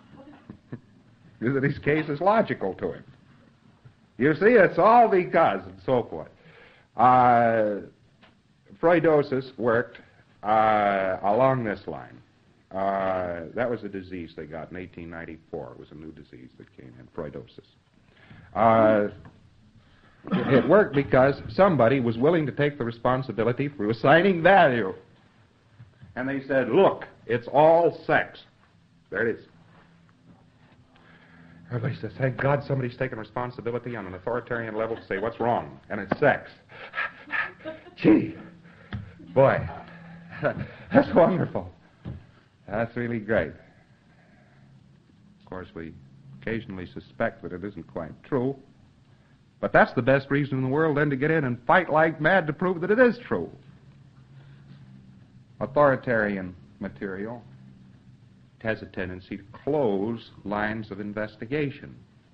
Is that his case is logical to him. You see, it's all because, and so forth. Uh, Freudosis worked uh, along this line. Uh, that was a disease they got in eighteen ninety-four. It was a new disease that came in, Freudosis. Uh, it worked because somebody was willing to take the responsibility for assigning value. And they said, look, it's all sex. There it is. Everybody says, thank God somebody's taking responsibility on an authoritarian level to say what's wrong, and it's sex. Gee, boy, that's wonderful. That's really great. Of course, we occasionally suspect that it isn't quite true, but that's the best reason in the world then to get in and fight like mad to prove that it is true. Authoritarian material has a tendency to close lines of investigation.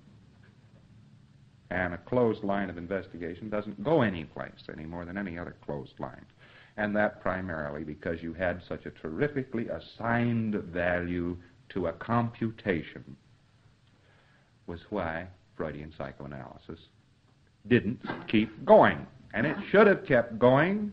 And a closed line of investigation doesn't go anyplace any more than any other closed line. And that primarily because you had such a terrifically assigned value to a computation was why Freudian psychoanalysis didn't keep going. And it should have kept going.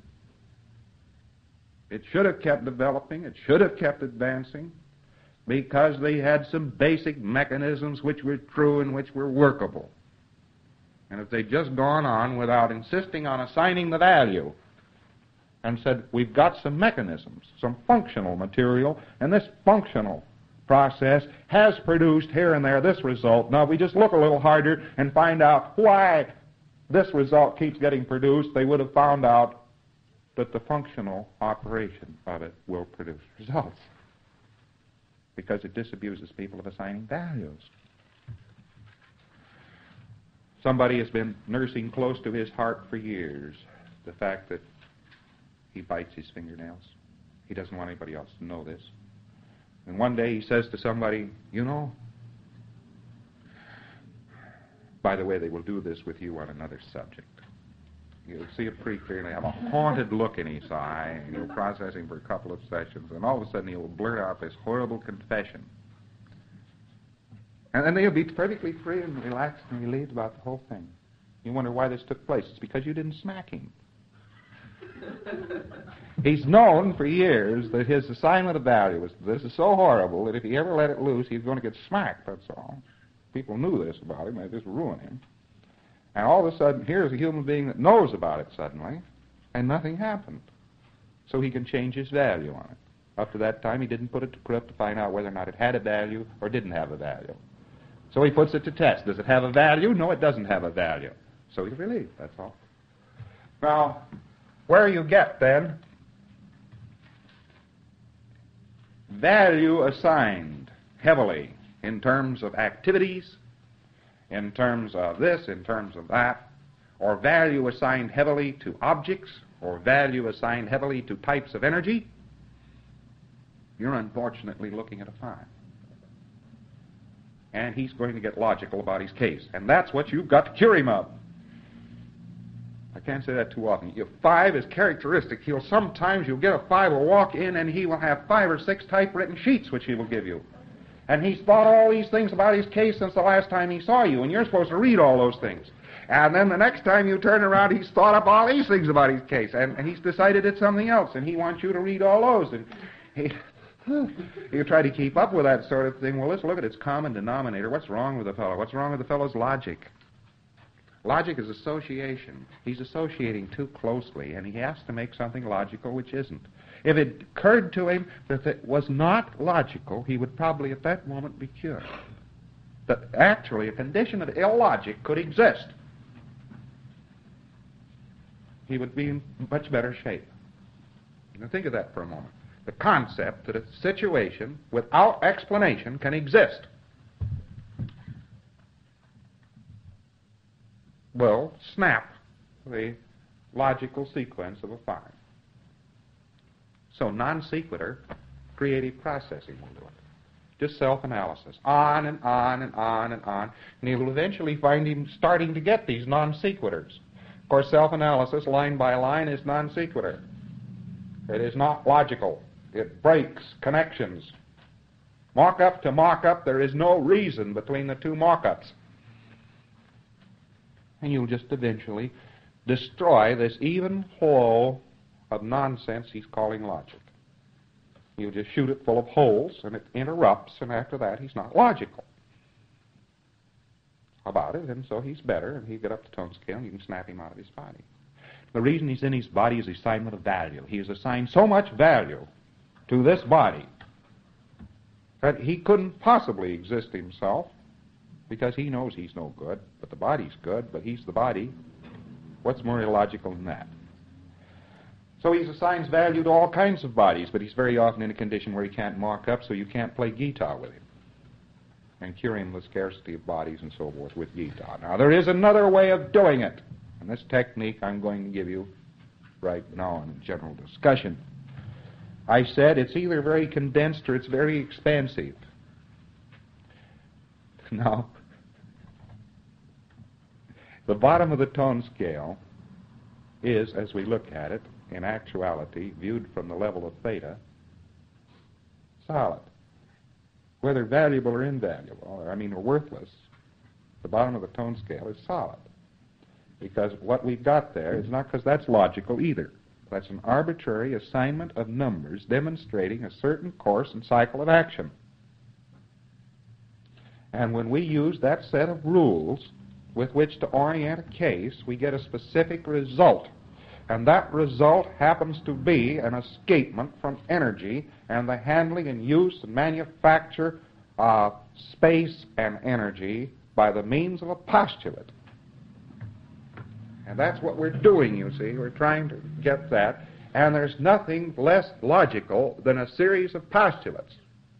It should have kept developing. It should have kept advancing, because they had some basic mechanisms which were true and which were workable. And if they'd just gone on without insisting on assigning the value and said, we've got some mechanisms, some functional material, and this functional process has produced here and there this result. Now, if we just look a little harder and find out why this result keeps getting produced, they would have found out that the functional operation of it will produce results, because it disabuses people of assigning values. Somebody has been nursing close to his heart for years the fact that he bites his fingernails. He doesn't want anybody else to know this. And one day he says to somebody, you know, by the way, they will do this with you on another subject. You'll see it pretty clearly. Have a haunted look in his eye, and you'll process him for a couple of sessions, and all of a sudden he'll blurt out this horrible confession. And then he'll be perfectly free and relaxed and relieved about the whole thing. You wonder why this took place. It's because you didn't smack him. He's known for years that his assignment of value was, this is so horrible that if he ever let it loose, he's going to get smacked, that's all. People knew this about him. They just ruined him. And all of a sudden, here's a human being that knows about it suddenly, and nothing happened. So he can change his value on it. Up to that time, he didn't put it to proof to find out whether or not it had a value or didn't have a value. So he puts it to test. Does it have a value? No, it doesn't have a value. So he's relieved, that's all. Now, where you get, then, value assigned heavily in terms of activities, in terms of this, in terms of that, or value assigned heavily to objects, or value assigned heavily to types of energy, you're unfortunately looking at a five. And he's going to get logical about his case. And that's what you've got to cure him of. I can't say that too often. If five is characteristic, he'll sometimes, you'll get a five will walk in and he will have five or six typewritten sheets which he will give you. And he's thought all these things about his case since the last time he saw you, and you're supposed to read all those things. And then the next time you turn around, he's thought up all these things about his case, and, and he's decided it's something else, and he wants you to read all those. And he, you try to keep up with that sort of thing. Well, let's look at its common denominator. What's wrong with the fellow? What's wrong with the fellow's logic? Logic is association. He's associating too closely, and he has to make something logical which isn't. If it occurred to him that it was not logical, he would probably at that moment be cured. That actually a condition of illogic could exist. He would be in much better shape. Now think of that for a moment. The concept that a situation without explanation can exist. Will snap the logical sequence of a five. So non sequitur creative processing will do it. Just self-analysis. On and on and on and on. And you'll eventually find him starting to get these non sequiturs. Of course, self-analysis, line by line, is non sequitur. It is not logical. It breaks connections. Mock-up to mock-up, there is no reason between the two mock-ups. And you'll just eventually destroy this even whole of nonsense he's calling logic. You just shoot it full of holes, and it interrupts, and after that he's not logical about it, and so he's better, and he'll get up to tone scale, and you can snap him out of his body. The reason he's in his body is assignment of value. He has assigned so much value to this body that he couldn't possibly exist himself because he knows he's no good, but the body's good, but he's the body. What's more illogical than that? So he assigns value to all kinds of bodies, but he's very often in a condition where he can't mark up, so you can't play guitar with him and cure him the scarcity of bodies and so forth with guitar. Now, there is another way of doing it, and this technique I'm going to give you right now in a general discussion. I said it's either very condensed or it's very expansive. Now, the bottom of the tone scale is, as we look at it, in actuality, viewed from the level of theta, solid. Whether valuable or invaluable, or I mean, or worthless, the bottom of the tone scale is solid. Because what we've got there is not because that's logical either. That's an arbitrary assignment of numbers demonstrating a certain course and cycle of action. And when we use that set of rules with which to orient a case, we get a specific result. And that result happens to be an escapement from energy and the handling and use and manufacture of space and energy by the means of a postulate. And that's what we're doing, you see. We're trying to get that. And there's nothing less logical than a series of postulates.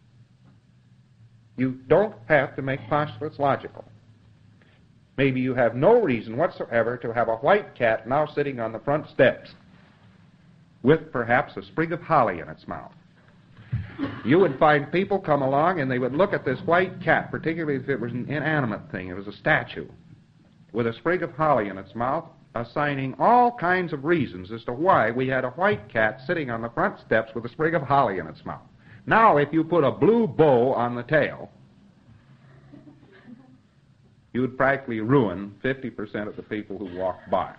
You don't have to make postulates logical. Maybe you have no reason whatsoever to have a white cat now sitting on the front steps with perhaps a sprig of holly in its mouth. You would find people come along and they would look at this white cat, particularly if it was an inanimate thing, it was a statue, with a sprig of holly in its mouth, assigning all kinds of reasons as to why we had a white cat sitting on the front steps with a sprig of holly in its mouth. Now, if you put a blue bow on the tail, you would practically ruin fifty percent of the people who walk by.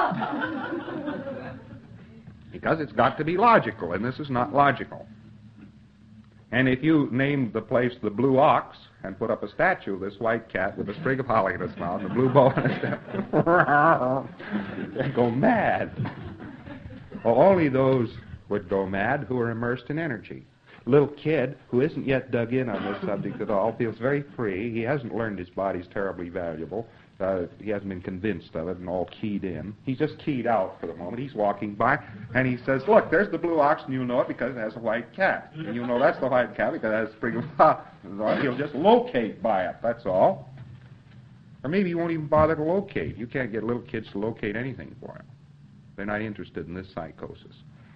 Because it's got to be logical, and this is not logical. And if you named the place the Blue Ox and put up a statue of this white cat with a sprig of holly in its mouth and a blue bow on its head, they'd go mad. Well, only those would go mad who are immersed in energy. Little kid who isn't yet dug in on this subject at all feels very free. He hasn't learned his body's terribly valuable. Uh, he hasn't been convinced of it and all keyed in. He's just keyed out for the moment. He's walking by, and he says, look, there's the blue ox, and you know it because it has a white cat. And you know that's the white cat because it has a sprig of holly. He'll just locate by it, that's all. Or maybe he won't even bother to locate. You can't get little kids to locate anything for him. They're not interested in this psychosis.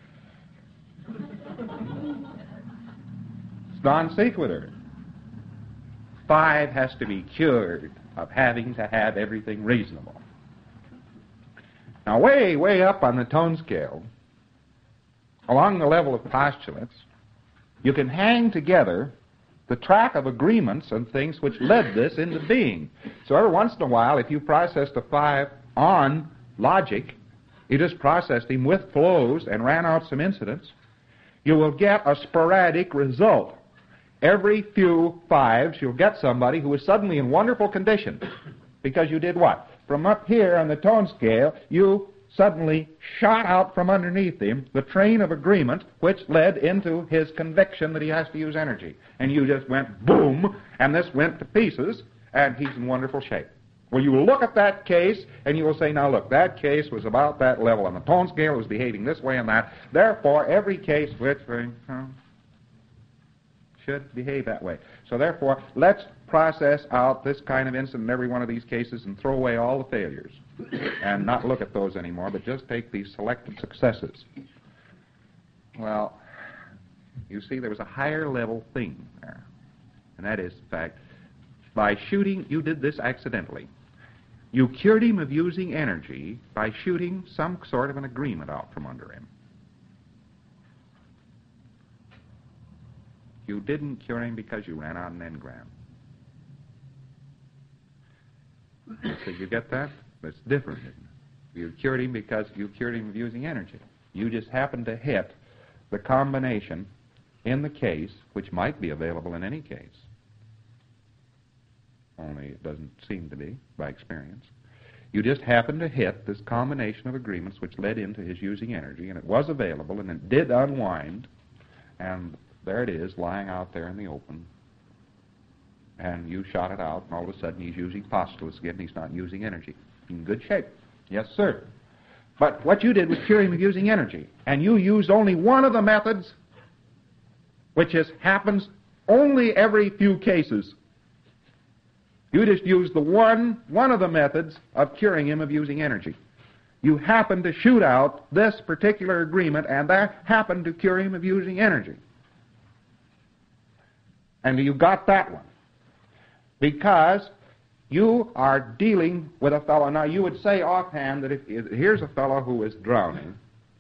Non sequitur. Five has to be cured of having to have everything reasonable. Now, way, way up on the tone scale, along the level of postulates, you can hang together the track of agreements and things which led this into being. So every once in a while, if you processed a five on logic, you just processed him with flows and ran out some incidents, you will get a sporadic result. Every few fives, you'll get somebody who is suddenly in wonderful condition. Because you did what? From up here on the tone scale, you suddenly shot out from underneath him the train of agreement which led into his conviction that he has to use energy. And you just went boom, and this went to pieces, and he's in wonderful shape. Well, you will look at that case, and you will say, now look, that case was about that level on the tone scale, it was behaving this way and that. Therefore, every case which... Uh, should behave that way. So therefore, let's process out this kind of incident in every one of these cases and throw away all the failures and not look at those anymore, but just take these selected successes. Well, you see, there was a higher level thing there, and that is the fact, by shooting, you did this accidentally. You cured him of using energy by shooting some sort of an agreement out from under him. You didn't cure him because you ran out an engram. So you get that? That's different, isn't it? You cured him because you cured him of using energy. You just happened to hit the combination in the case, which might be available in any case. Only it doesn't seem to be, by experience. You just happened to hit this combination of agreements which led into his using energy, and it was available, and it did unwind, and there it is, lying out there in the open. and you shot it out, and all of a sudden he's using postulates again, and he's not using energy. In good shape. Yes, sir. But what you did was cure him of using energy, and you used only one of the methods, which is, happens only every few cases. You just used the one, one of the methods of curing him of using energy. You happened to shoot out this particular agreement, and that happened to cure him of using energy. And you got that one. Because you are dealing with a fellow. Now, you would say offhand that if, if here's a fellow who is drowning,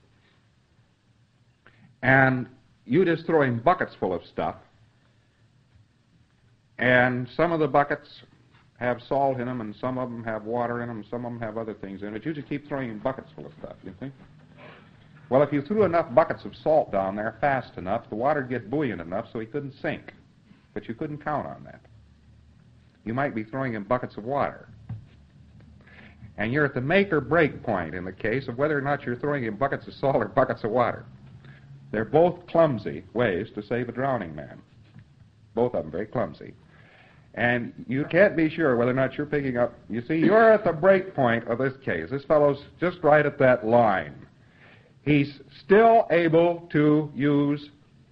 and you just throw him buckets full of stuff, and some of the buckets have salt in them, and some of them have water in them, and some of them have other things in it. You just keep throwing him buckets full of stuff, you think? Well, if you threw enough buckets of salt down there fast enough, the water would get buoyant enough so he couldn't sink. But you couldn't count on that. You might be throwing in buckets of water. And you're at the make or break point in the case of whether or not you're throwing in buckets of salt or buckets of water. They're both clumsy ways to save a drowning man. Both of them very clumsy. And you can't be sure whether or not you're picking up. You see, you're at the break point of this case. This fellow's just right at that line. He's still able to use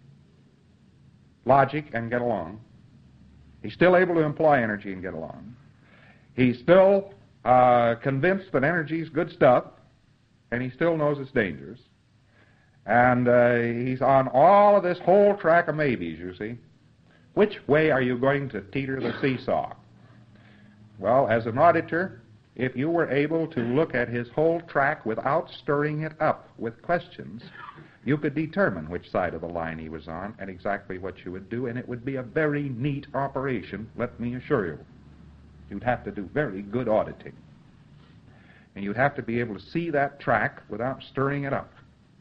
logic and get along. He's still able to employ energy and get along. He's still uh, convinced that energy is good stuff, and he still knows it's dangerous. And uh, he's on all of this whole track of maybes, you see. Which way are you going to teeter the seesaw? Well, as an auditor, if you were able to look at his whole track without stirring it up with questions, you could determine which side of the line he was on and exactly what you would do, and it would be a very neat operation, let me assure you. You'd have to do very good auditing. And you'd have to be able to see that track without stirring it up.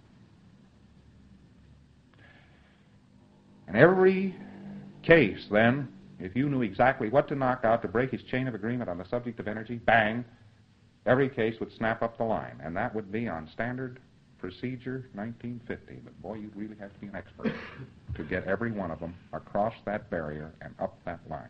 And every case, then, if you knew exactly what to knock out to break his chain of agreement on the subject of energy, bang, every case would snap up the line. And that would be on standard procedure nineteen fifty. But boy, you'd really have to be an expert to get every one of them across that barrier and up that line.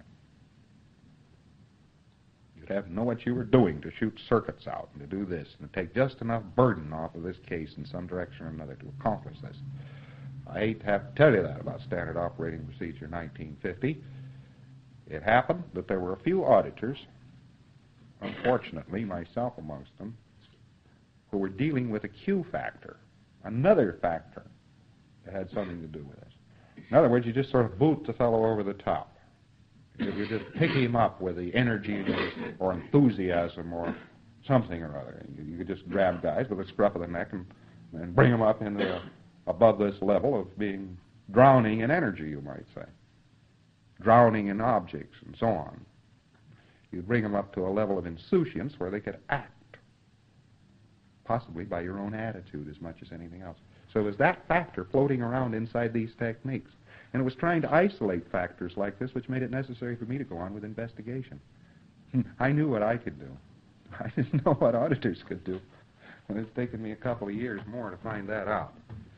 You'd have to know what you were doing to shoot circuits out and to do this and to take just enough burden off of this case in some direction or another to accomplish this. I hate to have to tell you that about Standard Operating Procedure nineteen fifty. It happened that there were a few auditors, unfortunately, myself amongst them, who were dealing with a Q factor, another factor that had something to do with this. In other words, you just sort of boot the fellow over the top. You, you just pick him up with the energy or enthusiasm or something or other. You, you could just grab guys with a scruff of the neck and, and bring them up into the above this level of being drowning in energy, you might say. Drowning in objects and so on. You'd bring them up to a level of insouciance where they could act, possibly by your own attitude as much as anything else. So it was that factor floating around inside these techniques. And it was trying to isolate factors like this which made it necessary for me to go on with investigation. I knew what I could do. I didn't know what auditors could do. And it's taken me a couple of years more to find that out.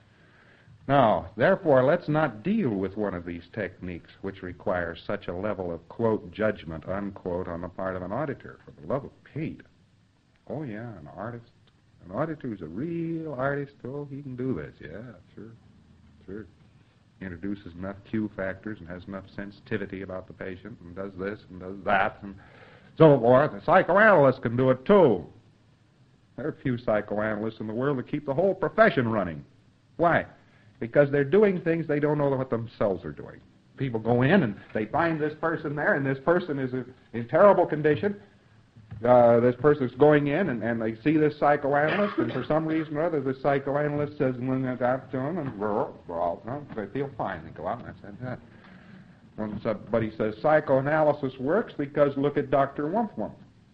Now, therefore, let's not deal with one of these techniques which requires such a level of, quote, judgment, unquote, on the part of an auditor. For the love of Pete. Oh, yeah, an artist. An auditor who's a real artist. Oh, he can do this. Yeah, sure, sure. He introduces enough Q factors and has enough sensitivity about the patient and does this and does that and so forth. A psychoanalyst can do it, too. There are a few psychoanalysts in the world that keep the whole profession running. Why? Because they're doing things they don't know what themselves are doing. People go in and they find this person there, and this person is in terrible condition. Uh, this person's going in, and, and they see this psychoanalyst, and for some reason or other, this psychoanalyst says, when they got to him, and well, they feel fine. They go out, and that's that. And somebody says, psychoanalysis works because look at Doctor Wumpf Wumpf.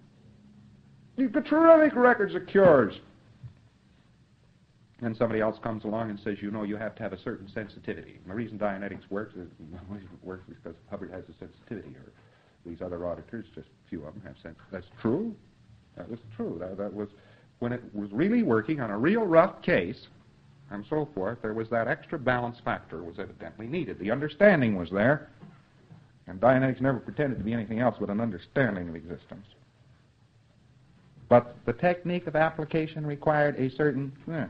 You've got terrific records of cures. And somebody else comes along and says, you know, you have to have a certain sensitivity. And the reason Dianetics works is, the reason it works is because Hubbard has a sensitivity, or these other auditors, just a few of them have sense. That's true. That was true. That, that was, when it was really working on a real rough case, and so forth, there was that extra balance factor was evidently needed. The understanding was there, And Dianetics never pretended to be anything else but an understanding of existence. But the technique of application required a certain... Eh,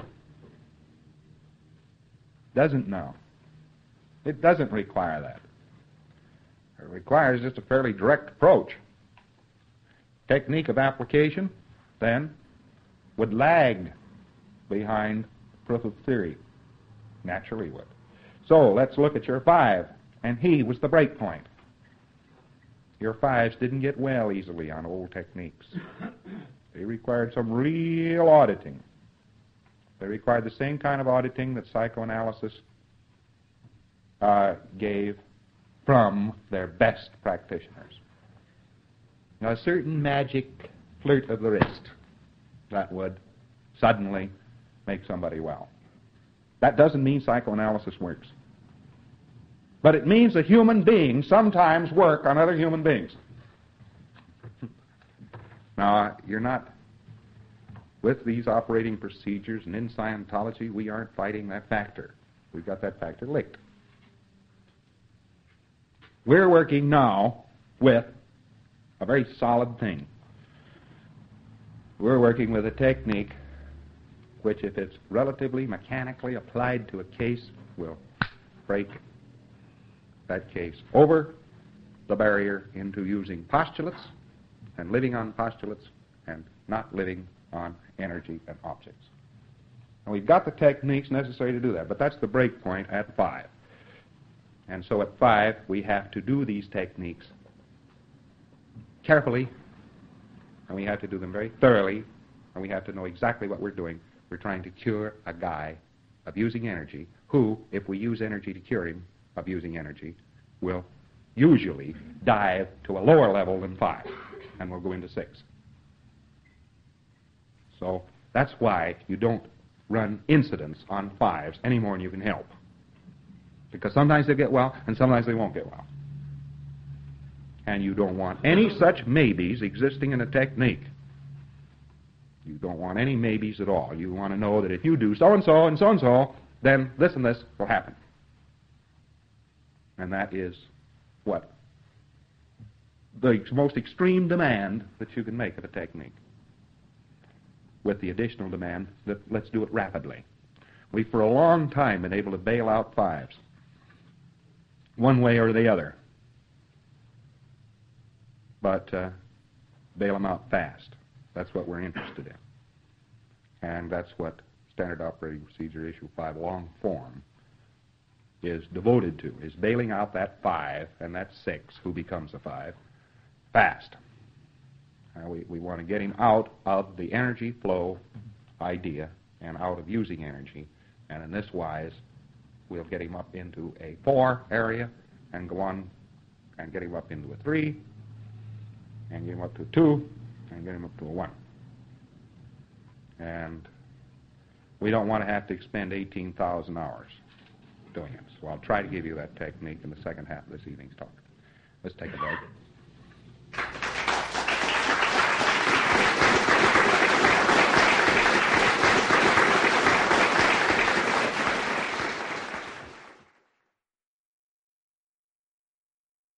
doesn't know. It doesn't require that. It requires just a fairly direct approach. Technique of application, then, would lag behind proof of theory. Naturally would. So let's look at your five. And he was the break point. Your fives didn't get well easily on old techniques. They required some real auditing. They required the same kind of auditing that psychoanalysis uh, gave from their best practitioners. Now, a certain magic flirt of the wrist that would suddenly make somebody well. That doesn't mean psychoanalysis works. But it means that human beings sometimes work on other human beings. Now, you're not, with these operating procedures and in Scientology, we aren't fighting that factor. We've got that factor licked. We're working now with a very solid thing. We're working with a technique which, if it's relatively mechanically applied to a case, will break that case over the barrier into using postulates and living on postulates and not living on energy and objects. And we've got the techniques necessary to do that, but that's the break point at five. And so at five, we have to do these techniques carefully, and we have to do them very thoroughly, and we have to know exactly what we're doing. We're trying to cure a guy of using energy who, if we use energy to cure him of using energy, will usually dive to a lower level than five, and we'll go into six. So that's why you don't run incidents on fives any more than you can help. Because sometimes they get well, and sometimes they won't get well. And you don't want any such maybes existing in a technique. You don't want any maybes at all. You want to know that if you do so-and-so and so-and-so, then this and this will happen. And that is what? The most extreme demand that you can make of a technique. With the additional demand that let's do it rapidly. We've for a long time been able to bail out fives, one way or the other. But uh, bail them out fast. That's what we're interested in. And that's what Standard Operating Procedure Issue five long form is devoted to, is bailing out that five and that six, who becomes a five, fast. Uh, we, we want to get him out of the energy flow idea and out of using energy. And in this wise, we'll get him up into a four area and go on and get him up into a three and get him up to a two and get him up to a one. And we don't want to have to expend eighteen thousand hours doing it. So I'll try to give you that technique in the second half of this evening's talk. Let's take a break.